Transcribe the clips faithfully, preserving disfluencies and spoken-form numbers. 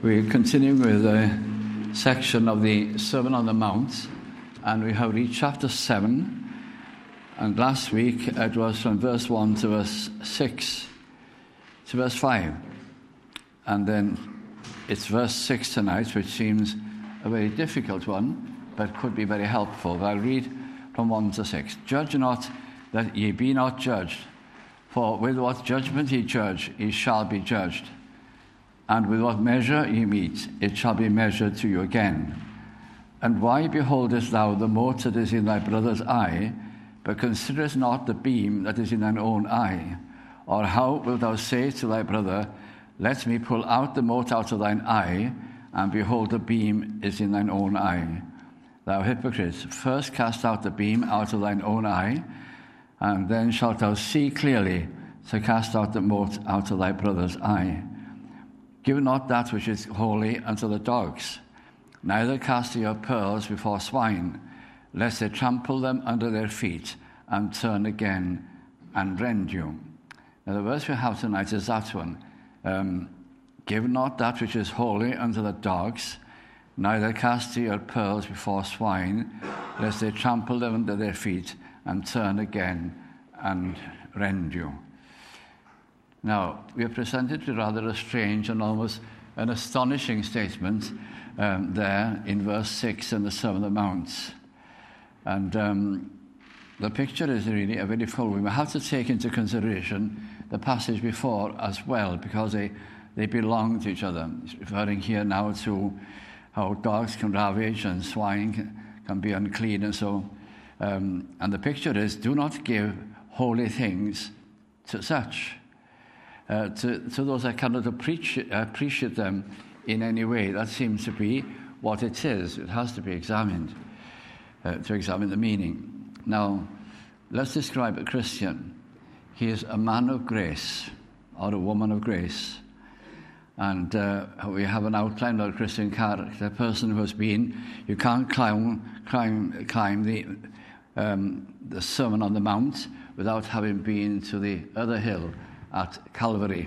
We're continuing with a section of the Sermon on the Mount, and we have reached chapter seven. And last week it was from verse one to verse six to verse five. And then it's verse six tonight, which seems a very difficult one, but could be very helpful. But I'll read from one to six. Judge not that ye be not judged, for with what judgment ye judge, ye shall be judged. And with what measure ye meet, it shall be measured to you again. And why beholdest thou the mote that is in thy brother's eye, but considerest not the beam that is in thine own eye? Or how wilt thou say to thy brother, Let me pull out the mote out of thine eye, and behold, the beam is in thine own eye? Thou hypocrite, first cast out the beam out of thine own eye, and then shalt thou see clearly to cast out the mote out of thy brother's eye. Give not that which is holy unto the dogs, neither cast your pearls before swine, lest they trample them under their feet, and turn again and rend you. Now the verse we have tonight is that one. Um, Give not that which is holy unto the dogs, neither cast your pearls before swine, lest they trample them under their feet, and turn again and rend you. Now, we are presented with rather a strange and almost an astonishing statement um, there in verse six in the Sermon on the Mount. And um, the picture is really a very full one. We have to take into consideration the passage before as well, because they, they belong to each other. It's referring here now to how dogs can ravage and swine can, can be unclean and so. Um, and the picture is, do not give holy things to such. Uh, to, to those that cannot appreciate, appreciate them in any way. That seems to be what it is. It has to be examined, uh, to examine the meaning. Now, let's describe a Christian. He is a man of grace, or a woman of grace. And uh, we have an outline of a Christian character, a person who has been, you can't climb, climb, climb the, um, the Sermon on the Mount without having been to the other hill, at Calvary.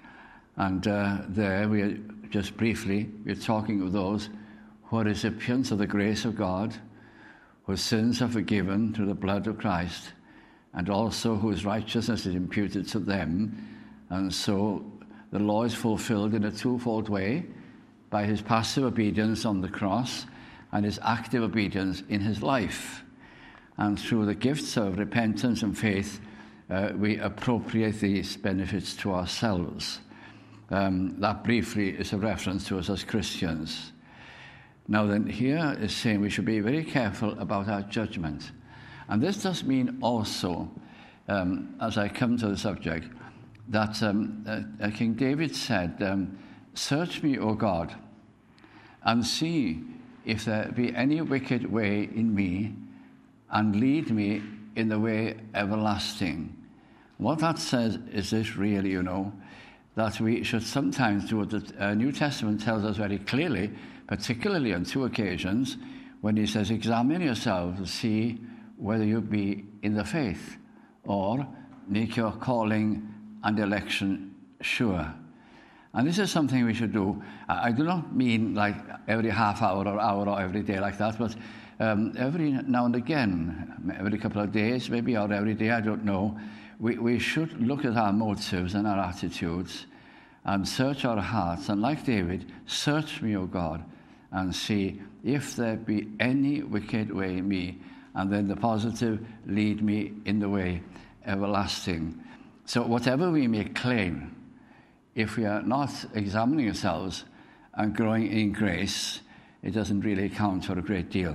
And uh, there we are, just briefly, we're talking of those who are recipients of the grace of God, whose sins are forgiven through the blood of Christ, and also whose righteousness is imputed to them. And so the law is fulfilled in a twofold way, by his passive obedience on the cross and his active obedience in his life. And through the gifts of repentance and faith, Uh, we appropriate these benefits to ourselves. Um, that briefly is a reference to us as Christians. Now then, here is saying we should be very careful about our judgment. And this does mean also, um, as I come to the subject, that um, uh, King David said, um, Search me, O God, and see if there be any wicked way in me, and lead me in the way everlasting. What that says is this really, you know, that we should sometimes do what the uh, New Testament tells us very clearly, particularly on two occasions, when he says, examine yourselves and see whether you be in the faith, or make your calling and election sure. And this is something we should do. I, I do not mean like every half hour or hour or every day like that, but um, every now and again, every couple of days maybe, or every day, I don't know, We, we should look at our motives and our attitudes and search our hearts. And like David, search me, O God, and see if there be any wicked way in me. And then the positive, lead me in the way everlasting. So whatever we may claim, if we are not examining ourselves and growing in grace, it doesn't really count for a great deal.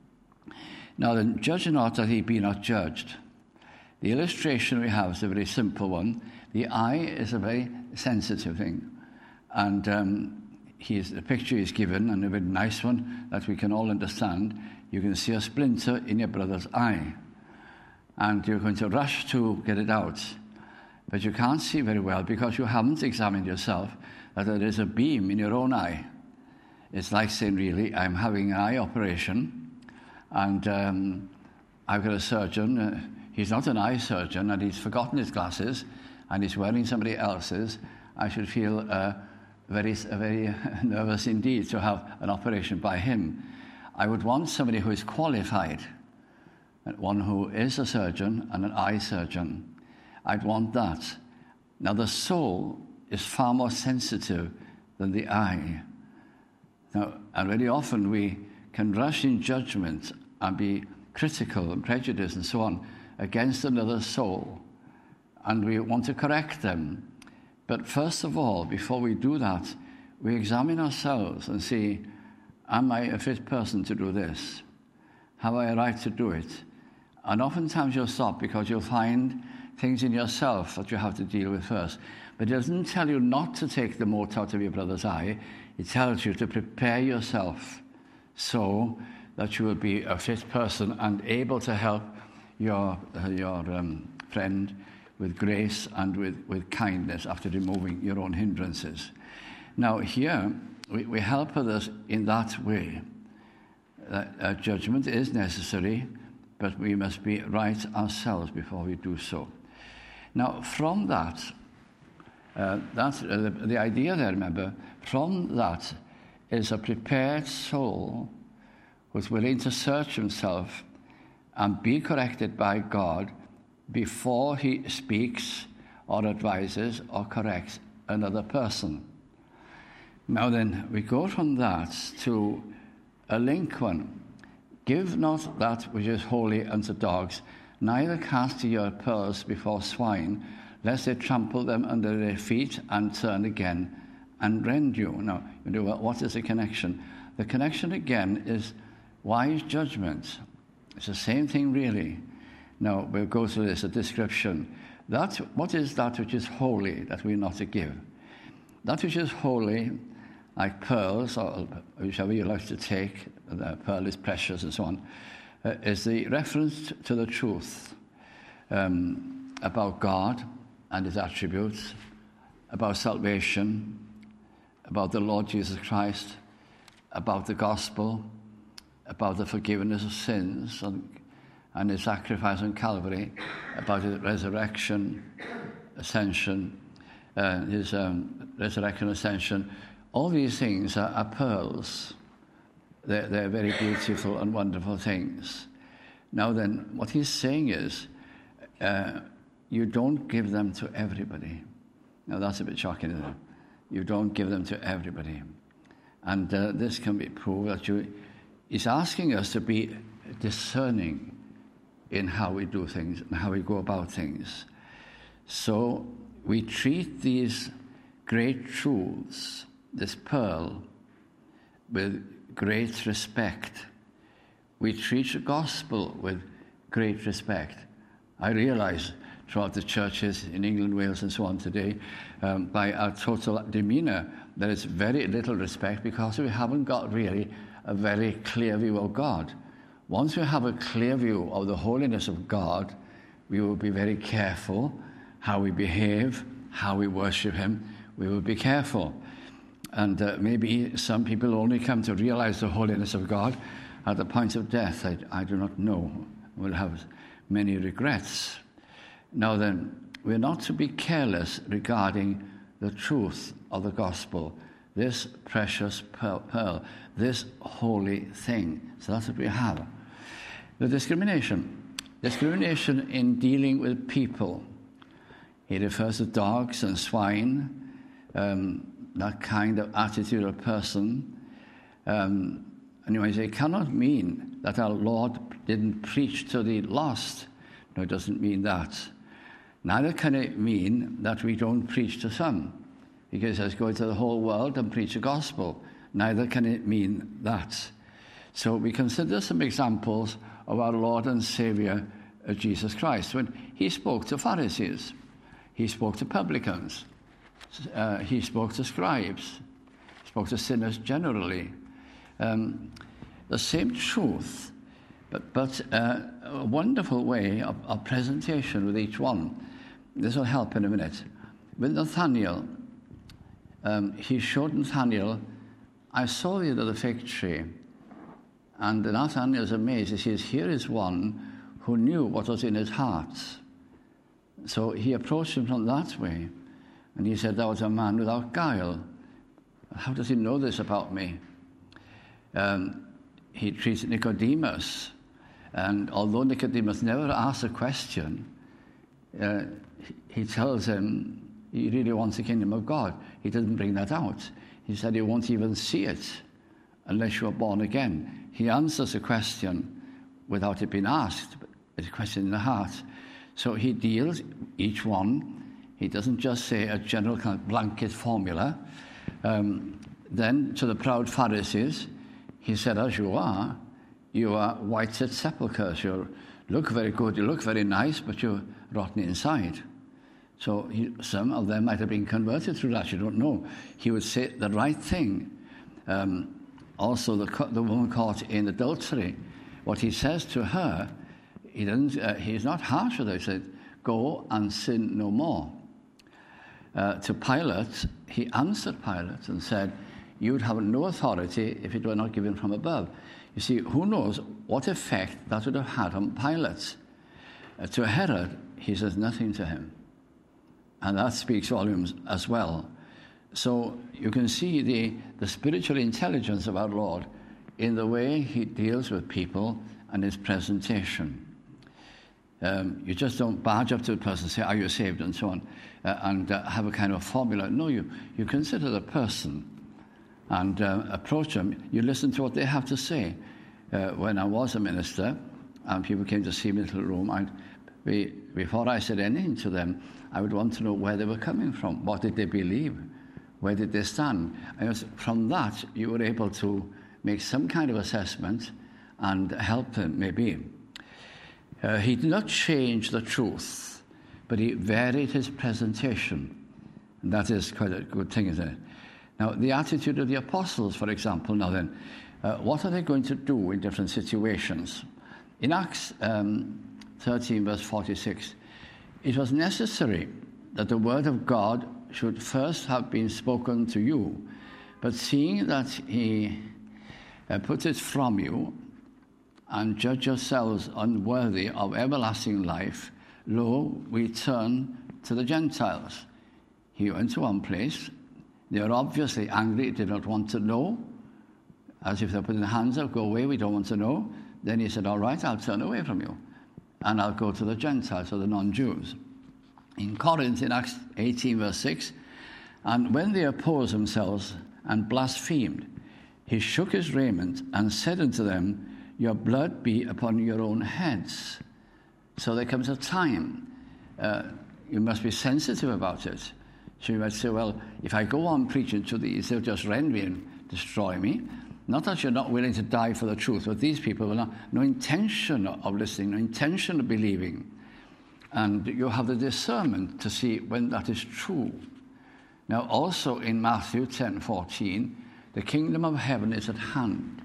Now then, judge not that he be not judged. The illustration we have is a very simple one. The eye is a very sensitive thing. And um, he is, the picture is given, and a very nice one that we can all understand. You can see a splinter in your brother's eye, and you're going to rush to get it out. But you can't see very well because you haven't examined yourself that there is a beam in your own eye. It's like saying, really, I'm having an eye operation, and um, I've got a surgeon. Uh, He's not an eye surgeon, and he's forgotten his glasses, and he's wearing somebody else's. I should feel uh, very, very nervous indeed to have an operation by him. I would want somebody who is qualified, one who is a surgeon and an eye surgeon. I'd want that. Now, the soul is far more sensitive than the eye. Now, and very often we can rush in judgment and be critical and prejudiced and so on against another soul, and we want to correct them. But first of all, before we do that, we examine ourselves and see, am I a fit person to do this? Have I a right to do it? And oftentimes you'll stop because you'll find things in yourself that you have to deal with first. But it doesn't tell you not to take the mote out of your brother's eye. It tells you to prepare yourself so that you will be a fit person and able to help your, uh, your um, friend with grace and with, with kindness after removing your own hindrances. Now, here, we, we help others in that way. Uh, uh, judgment is necessary, but we must be right ourselves before we do so. Now, from that, uh, that uh, the, the idea there, remember, from that is a prepared soul who's willing to search himself and be corrected by God before he speaks or advises or corrects another person. Now then, we go from that to a link one. Give not that which is holy unto dogs, neither cast ye your pearls before swine, lest they trample them under their feet and turn again and rend you. Now, you know, what is the connection? The connection again is wise judgment. It's the same thing, really. Now, we'll go through this, a description. That, what is that which is holy that we're not to give? That which is holy, like pearls, or whichever you like to take, the pearl is precious and so on, uh, is the reference to the truth um, about God and his attributes, about salvation, about the Lord Jesus Christ, about the gospel, about the forgiveness of sins and, and his sacrifice on Calvary, about his resurrection, ascension, uh, his um, resurrection, ascension. All these things are, are pearls. They're, they're very beautiful and wonderful things. Now then, what he's saying is, uh, you don't give them to everybody. Now that's a bit shocking, isn't it? You don't give them to everybody. And uh, this can be proved that you... He's asking us to be discerning in how we do things and how we go about things. So we treat these great truths, this pearl, with great respect. We treat the gospel with great respect. I realize throughout the churches in England, Wales, and so on today, um, by our total demeanour, there is very little respect because we haven't got really a very clear view of God. Once we have a clear view of the holiness of God, we will be very careful how we behave, how we worship him. We will be careful. And uh, maybe some people only come to realize the holiness of God at the point of death. I, I do not know. We'll have many regrets. Now then, we're not to be careless regarding the truth of the gospel, this precious pearl, this holy thing. So that's what we have. The discrimination. Discrimination in dealing with people. He refers to dogs and swine, um, that kind of attitude of person. Um, anyways, it cannot mean that our Lord didn't preach to the lost. No, it doesn't mean that. Neither can it mean that we don't preach to some, because it says go into the whole world and preach the gospel. Neither can it mean that. So we consider some examples of our Lord and Saviour, uh, Jesus Christ. When he spoke to Pharisees, he spoke to publicans, uh, he spoke to scribes, he spoke to sinners generally. Um, the same truth, but, but uh, a wonderful way of, of presentation with each one. This will help in a minute. With Nathaniel, um, he showed Nathaniel, I saw thee under the fig tree. And Nathaniel is amazed. He says, here is one who knew what was in his heart. So he approached him from that way. And he said, thou art a man without guile. How does he know this about me? Um, he treats Nicodemus, and although Nicodemus never asks a question, uh, he tells him he really wants the kingdom of God. He doesn't bring that out. He said he won't even see it unless you're born again. He answers a question without it being asked. It's a question in the heart. So he deals each one. He doesn't just say a general kind of blanket formula. Um, then to the proud Pharisees, he said, as you are, you are whited sepulchres. You look very good, you look very nice, but you're rotten inside. So he, some of them might have been converted through that, you don't know. He would say the right thing. Um, also, the, the woman caught in adultery, what he says to her, he doesn't, uh, he's not harsh with her. He said, go and sin no more. Uh, to Pilate, he answered Pilate and said, you would have no authority if it were not given from above. You see, who knows what effect that would have had on Pilate. Uh, to Herod, he says nothing to him. And that speaks volumes as well. So you can see the, the spiritual intelligence of our Lord in the way he deals with people and his presentation. Um, you just don't barge up to a person and say, are you saved, and so on, uh, and uh, have a kind of formula. No, you, you consider the person and uh, approach them. You listen to what they have to say. Uh, when I was a minister and people came to see me in the little room, I'd be, before I said anything to them, I would want to know where they were coming from. What did they believe? Where did they stand? And was, from that, you were able to make some kind of assessment and help them, maybe. Uh, he did not change the truth, but he varied his presentation. And that is quite a good thing, isn't it? Now, the attitude of the apostles, for example, now then, uh, what are they going to do in different situations? In Acts um, thirteen, verse forty-six, it was necessary that the word of God should first have been spoken to you, but seeing that he uh, put it from you, and judge yourselves unworthy of everlasting life, lo, we turn to the Gentiles. He went to one place. They were obviously angry, did not want to know, as if they put their hands up, go away, we don't want to know. Then he said, all right, I'll turn away from you, and I'll go to the Gentiles, or the non-Jews. In Corinth, in Acts eighteen, verse six, and when they opposed themselves and blasphemed, he shook his raiment and said unto them, your blood be upon your own heads. So there comes a time. Uh, you must be sensitive about it. So you might say, well, if I go on preaching to these, they'll just rend me and destroy me. Not that you're not willing to die for the truth, but these people have no intention of listening, no intention of believing. And you have the discernment to see when that is true. Now, also in Matthew ten fourteen, the kingdom of heaven is at hand.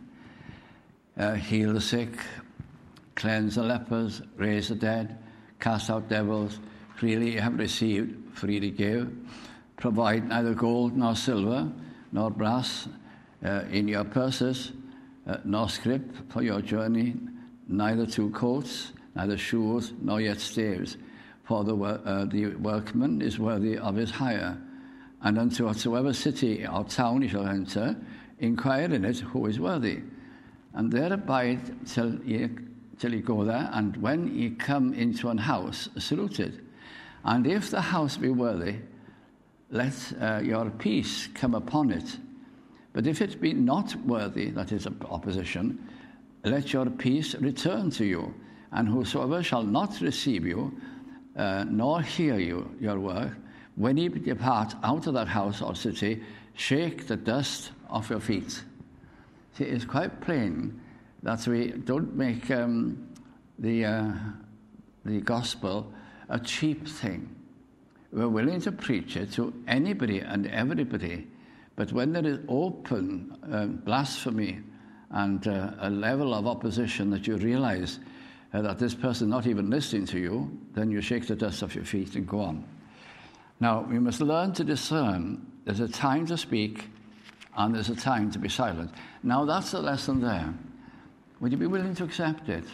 Uh, heal the sick, cleanse the lepers, raise the dead, cast out devils. Freely you have received, freely give. Provide neither gold nor silver nor brass uh, in your purses, uh, nor scrip for your journey, neither two coats, neither shoes, nor yet staves. For the, uh, the workman is worthy of his hire. And unto whatsoever city or town you shall enter, inquire in it who is worthy. And there abide till ye, till ye go there, and when ye come into an house, salute it. And if the house be worthy, let uh, your peace come upon it. But if it be not worthy, that is opposition, let your peace return to you. And whosoever shall not receive you, uh, nor hear you, your work, when ye depart out of that house or city, shake the dust off your feet. See, it's quite plain that we don't make um, the, uh, the gospel a cheap thing. We're willing to preach it to anybody and everybody, but when there is open uh, blasphemy and uh, a level of opposition that you realize uh, that this person is not even listening to you, then you shake the dust off your feet and go on. Now, we must learn to discern. There's a time to speak and there's a time to be silent. Now, that's the lesson there. Would you be willing to accept it?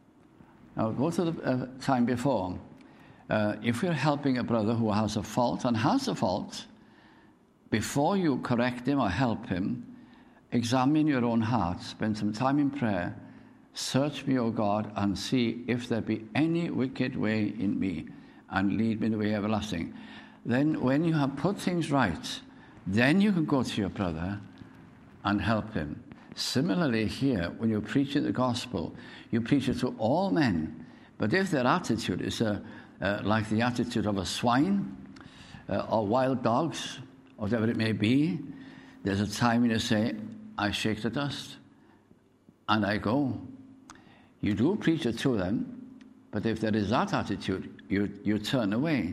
Now, go to the uh, time before. Uh, if we're helping a brother who has a fault, and has a fault, before you correct him or help him, examine your own heart, spend some time in prayer, search me, O God, and see if there be any wicked way in me, and lead me in the way everlasting. Then when you have put things right, then you can go to your brother and help him. Similarly here, when you're preaching the gospel, you preach it to all men. But if their attitude is uh, uh, like the attitude of a swine uh, or wild dogs, or whatever it may be, there's a time when you say, I shake the dust and I go. You do preach it to them, but if there is that attitude, you, you turn away.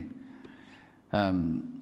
Um,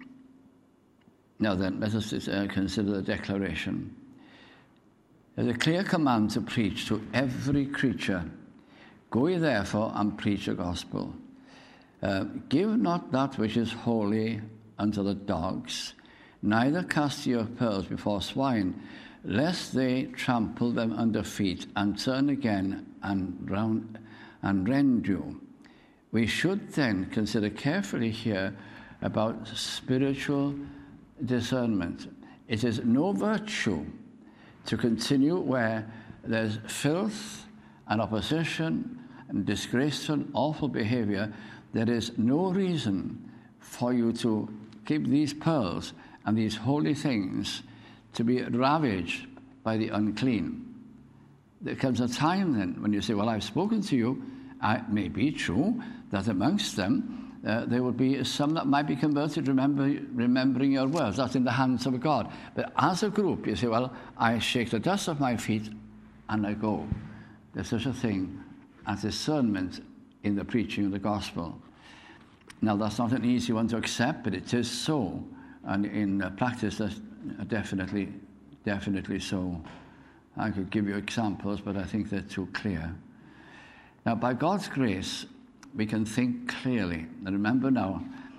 now then, let us uh, consider the declaration. There's a clear command to preach to every creature. Go ye therefore and preach the gospel. Uh, Give not that which is holy unto the dogs, neither cast your pearls before swine, lest they trample them under feet and turn again and round and rend you. We should then consider carefully here about spiritual discernment. It is no virtue to continue where there's filth and opposition and disgraceful, awful behavior. There is no reason for you to keep these pearls and these holy things to be ravaged by the unclean. There comes a time then when you say, well, I've spoken to you. It may be true that amongst them uh, there will be some that might be converted, remember, remembering your words. That's in the hands of God. But as a group, you say, well, I shake the dust off my feet and I go. There's such a thing as discernment in the preaching of the gospel. Now, that's not an easy one to accept, but it is so. And in uh, practice, that's definitely, definitely so. I could give you examples, but I think they're too clear. Now, by God's grace, we can think clearly. And remember now,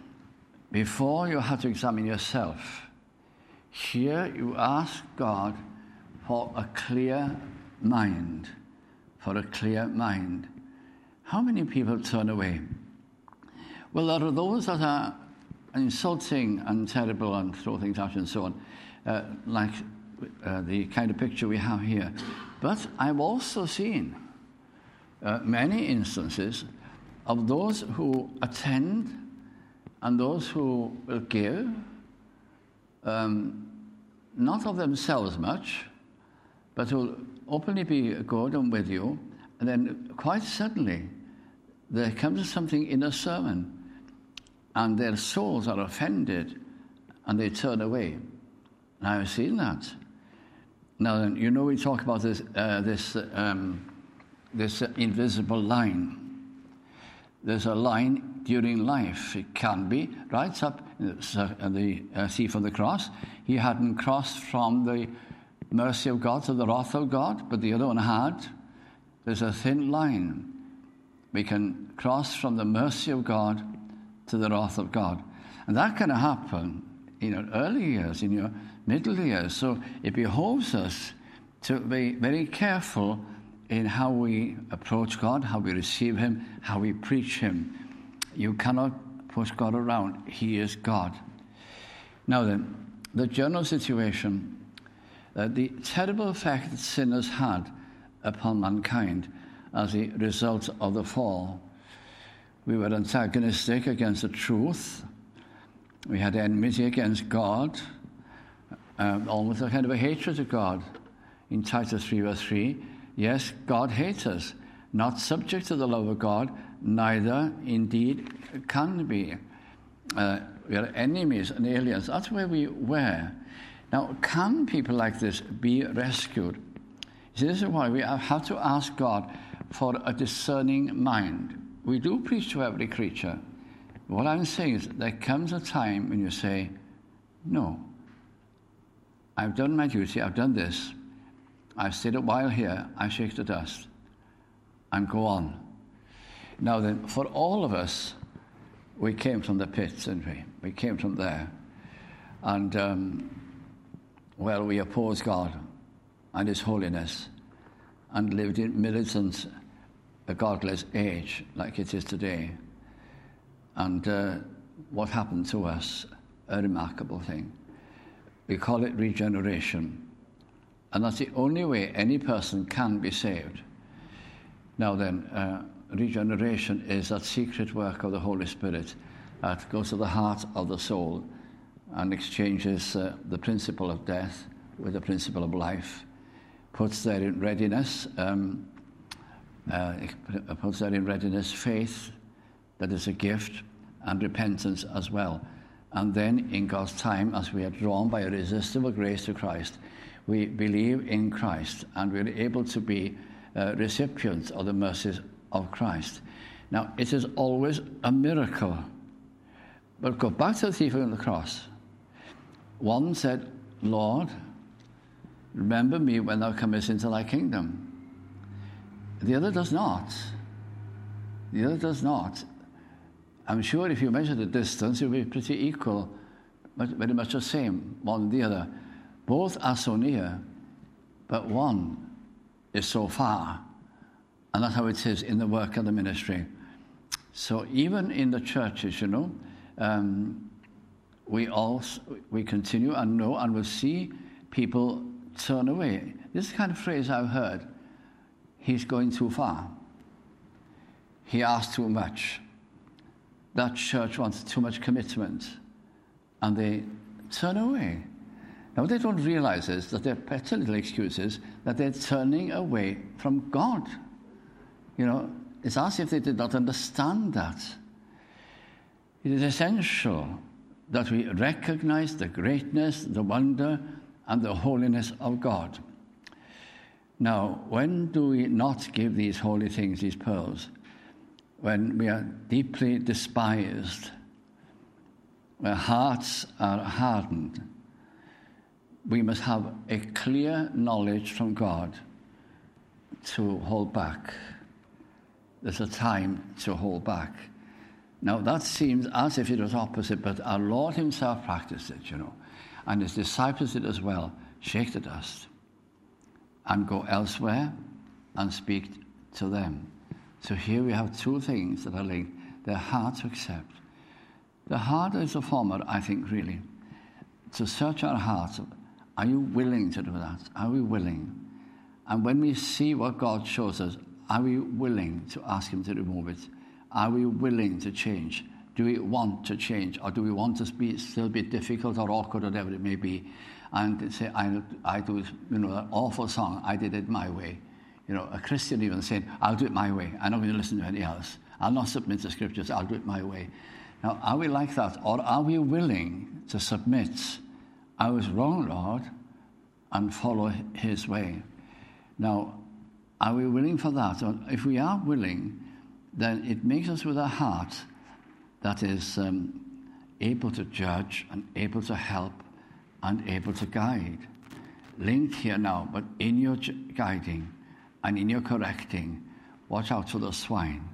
before you have to examine yourself, here you ask God for a clear mind, for a clear mind. How many people turn away? Well, there are those that are insulting and terrible and throw things out and so on, uh, like uh, the kind of picture we have here. But I've also seen uh, many instances of those who attend and those who will give, um, not of themselves much, but will openly be good and with you, and then quite suddenly there comes something in a sermon and their souls are offended and they turn away. And I've seen that. Now, then, you know, we talk about this uh, this um, this uh, invisible line. There's a line during life. It can be right up in the uh, thief on the cross. He hadn't crossed from the mercy of God to the wrath of God, but the other one had. There's a thin line. We can cross from the mercy of God to the wrath of God. And that can happen in your early years, in your middle years. So it behoves us to be very careful in how we approach God, how we receive him, how we preach him. You cannot push God around. He is God. Now then, the general situation, uh, the terrible effect that sin has had upon mankind as a result of the fall. We were antagonistic against the truth. We had enmity against God, um, almost a kind of a hatred of God. In Titus three verse three, yes, God hates us, not subject to the love of God, neither indeed can be. Uh, we are enemies and aliens. That's where we were. Now, can people like this be rescued? See, this is why we have to ask God for a discerning mind. We do preach to every creature. What I'm saying is there comes a time when you say, no, I've done my duty, I've done this, I've stayed a while here, I shake the dust, and go on. Now then, for all of us, we came from the pit, didn't we? We came from there. And, um, well, we opposed God and his holiness and lived in militant, a godless age like it is today. And uh, what happened to us? A remarkable thing. We call it regeneration. And that's the only way any person can be saved. Now then, uh, regeneration is that secret work of the Holy Spirit that goes to the heart of the soul and exchanges uh, the principle of death with the principle of life, puts there in readiness, um, uh, puts there in readiness faith, that is a gift, and repentance as well. And then in God's time, as we are drawn by irresistible grace to Christ, we believe in Christ and we're able to be uh, recipients of the mercies of Christ. Now, it is always a miracle. But go back to the thief on the cross. One said, Lord, remember me when thou comest into thy kingdom. The other does not. The other does not. I'm sure if you measure the distance, it will be pretty equal, but very much the same, one and the other. Both are so near, but one is so far. And that's how it is in the work of the ministry. So even in the churches, you know, um, we all, we continue and know and will see people turn away. This is the kind of phrase I've heard. He's going too far. He asked too much. That church wants too much commitment. And they turn away. Now, what they don't realize is that their petty little excuses, that they're turning away from God. You know, it's as if they did not understand that. It is essential that we recognize the greatness, the wonder, and the holiness of God. Now, when do we not give these holy things, these pearls? When we are deeply despised, where hearts are hardened. We must have a clear knowledge from God to hold back. There's a time to hold back. Now, that seems as if it was opposite, but our Lord himself practiced it, you know, and his disciples did as well. Shake the dust and go elsewhere and speak to them. So here we have two things that are linked. They're hard to accept. The harder is the former, I think, really. To search our hearts. Are you willing to do that? Are we willing? And when we see what God shows us, are we willing to ask him to remove it? Are we willing to change? Do we want to change? Or do we want to be, still be difficult or awkward, or whatever it may be, and say, I, I do, you know, that awful song, I did it my way. You know, a Christian even saying, I'll do it my way. I'm not going to listen to anything else. I'll not submit to scriptures. I'll do it my way. Now, are we like that? Or are we willing to submit? I was wrong, Lord, and follow his way. Now, are we willing for that? Or if we are willing, then it makes us with a heart that is um, able to judge and able to help and able to guide. Linked here now, but in your guiding and in your correcting, watch out for the swine.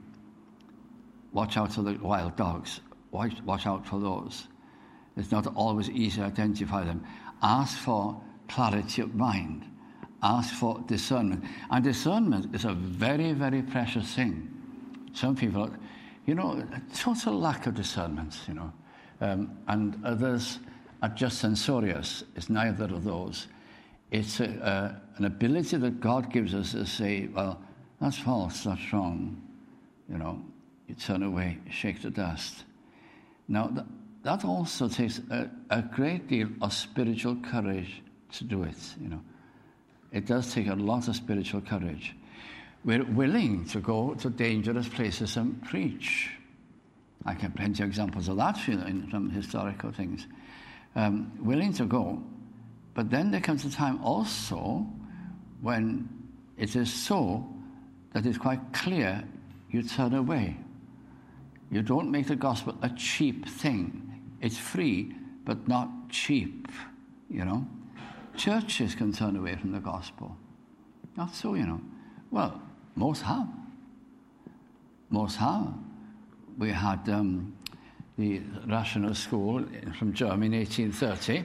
Watch out for the wild dogs. Watch, watch out for those. It's not always easy to identify them. Ask for clarity of mind. Ask for discernment. And discernment is a very, very precious thing. Some people, you know, a total lack of discernment, you know. Um, and others are just censorious. It's neither of those. It's a, uh, an ability that God gives us to say, well, that's false, that's wrong. You know, you turn away, shake the dust. Now, th- that also takes a, a great deal of spiritual courage to do it, you know. It does take a lot of spiritual courage. We're willing to go to dangerous places and preach. I have plenty of examples of that in some historical things. Um, willing to go. But then there comes a time also when it is so that it's quite clear you turn away. You don't make the gospel a cheap thing. It's free, but not cheap, you know. Churches can turn away from the gospel. Not so, you know. Well, most have. Most have. We had um, the Rational School from Germany in eighteen thirty,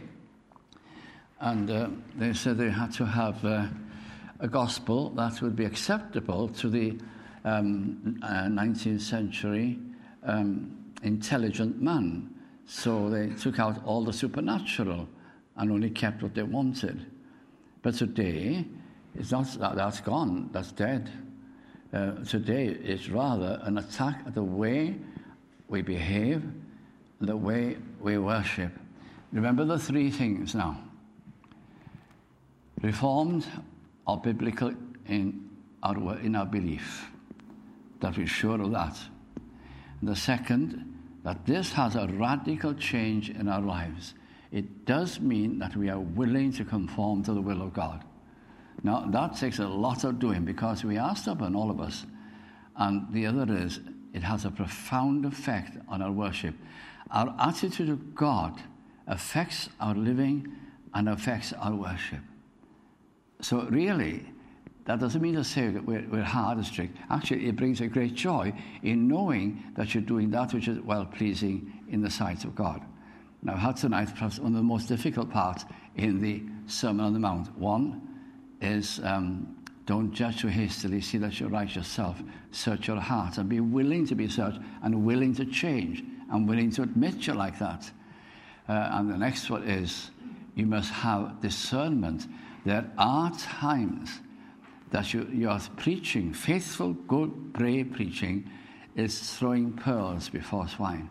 and uh, they said they had to have uh, a gospel that would be acceptable to the um, uh, nineteenth century um, intelligent man. So they took out all the supernatural and only kept what they wanted. But today, it's not that that's gone, that's dead. Uh, today, it's rather an attack at the way we behave, the way we worship. Remember the three things now. Reformed or biblical in our, in our belief, that we're sure of that. And the second, that this has a radical change in our lives. It does mean that we are willing to conform to the will of God. Now, that takes a lot of doing because we are stubborn, all of us. And the other is, it has a profound effect on our worship. Our attitude of God affects our living and affects our worship. So really, that doesn't mean to say that we're, we're hard and strict. Actually, it brings a great joy in knowing that you're doing that which is well-pleasing in the sight of God. Now, I had tonight perhaps one of the most difficult parts in the Sermon on the Mount. One is, um, don't judge too hastily, see that you're right yourself. Search your heart and be willing to be searched and willing to change and willing to admit you're like that. Uh, and the next one is, you must have discernment. There are times that you, you are preaching, faithful, good, brave preaching is throwing pearls before swine.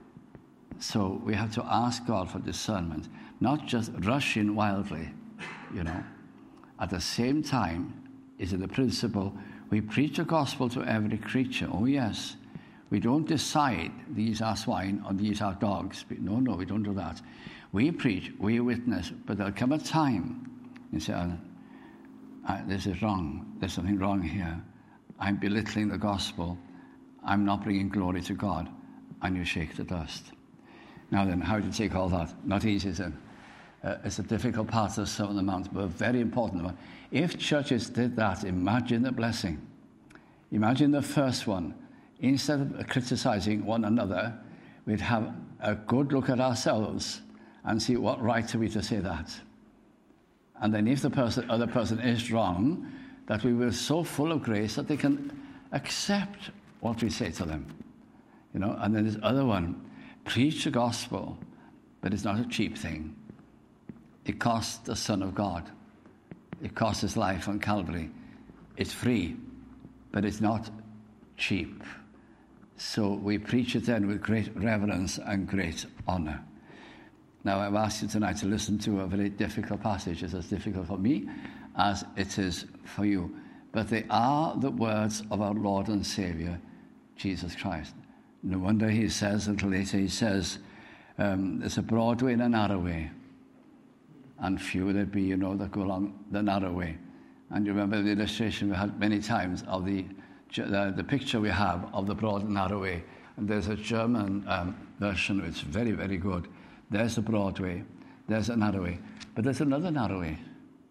So we have to ask God for discernment, not just rush in wildly, you know. At the same time, is it the principle, we preach the gospel to every creature. Oh, yes. We don't decide these are swine or these are dogs. No, no, we don't do that. We preach, we witness, but there'll come a time you say, oh, I, this is wrong. There's something wrong here. I'm belittling the gospel. I'm not bringing glory to God. And you shake the dust. Now then, how do you take all that? Not easy, is it? Uh, it's a difficult part of the Sermon on the Mount, but a very important one. If churches did that, imagine the blessing. Imagine the first one. Instead of criticizing one another, we'd have a good look at ourselves and see what right are we to say that. And then if the person, other person is wrong, that we were so full of grace that they can accept what we say to them. You know, and then this other one, preach the gospel, but it's not a cheap thing. It cost the Son of God. It cost his life on Calvary. It's free, but it's not cheap. So we preach it then with great reverence and great honor. Now, I've asked you tonight to listen to a very difficult passage. It's as difficult for me as it is for you. But they are the words of our Lord and Savior, Jesus Christ. No wonder he says, a little later, he says, um, there's a broad way and a narrow way. And few there be, you know, that go along the narrow way. And you remember the illustration we had many times of the, the, the picture we have of the broad and narrow way. And there's a German um, version, which is very, very good. There's a broad way, there's a narrow way, but there's another narrow way.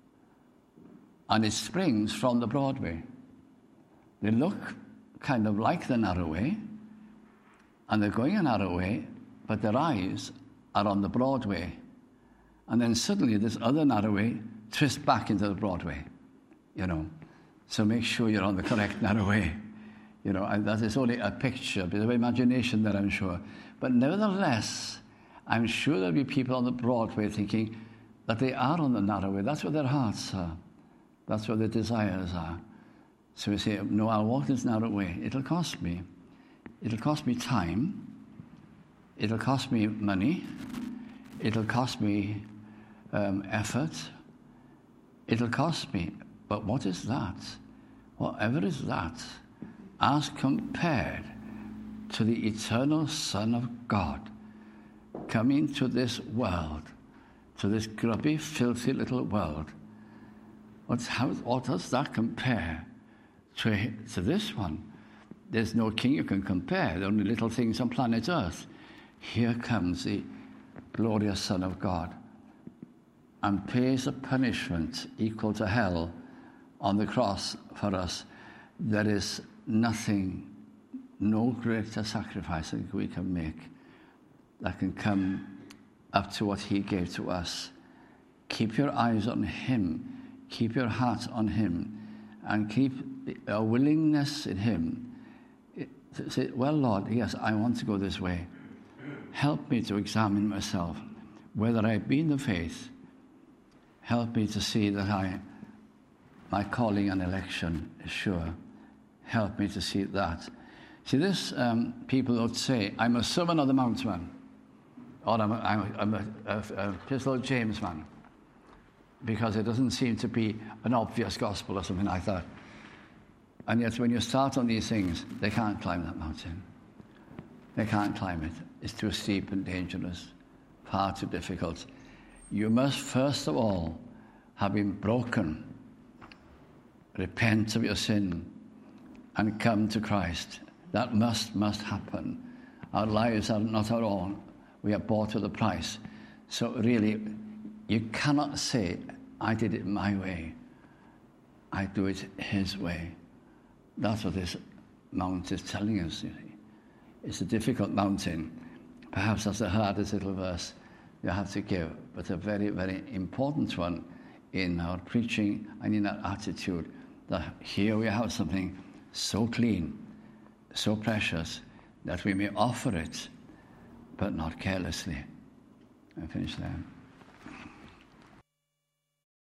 And it springs from the broad way. They look kind of like the narrow way, and they're going a narrow way, but their eyes are on the broad way. And then suddenly this other narrow way twists back into the broad way, you know. So make sure you're on the correct narrow way. You know, and that is only a picture, a bit of imagination there, I'm sure. But nevertheless, I'm sure there'll be people on the broad way thinking that they are on the narrow way. That's where their hearts are. That's where their desires are. So we say, no, I'll walk this narrow way. It'll cost me. It'll cost me time. It'll cost me money. It'll cost me um, effort. It'll cost me. But what is that? Whatever is that, as compared to the eternal Son of God, coming to this world, to this grubby, filthy little world. What's, how, what does that compare to, to this one? There's no king you can compare. There are only little things on planet Earth. Here comes the glorious Son of God and pays a punishment equal to hell on the cross for us. There is nothing, no greater sacrifice that we can make that can come up to what he gave to us. Keep your eyes on him. Keep your heart on him. And keep a willingness in him. To say, well, Lord, yes, I want to go this way. Help me to examine myself, whether I be in the faith, Help me to see that I, my calling and election is sure. Help me to see that. See, this, um, people would say, I'm a Sermon on the Mount man, or I'm a, I'm a, I'm a, a, a Epistle of James man, because it doesn't seem to be an obvious gospel or something like that. And yet when you start on these things, they can't climb that mountain. They can't climb it. It's too steep and dangerous, far too difficult. You must, first of all, have been broken, repent of your sin, and come to Christ. That must, must happen. Our lives are not our own. We are bought with a price. So really, you cannot say, I did it my way. I do it his way. That's what this mount is telling us. You see. It's a difficult mountain. Perhaps that's the hardest little verse you have to give, but a very, very important one in our preaching and in our attitude, that here we have something so clean, so precious, that we may offer it, but not carelessly. I finish there.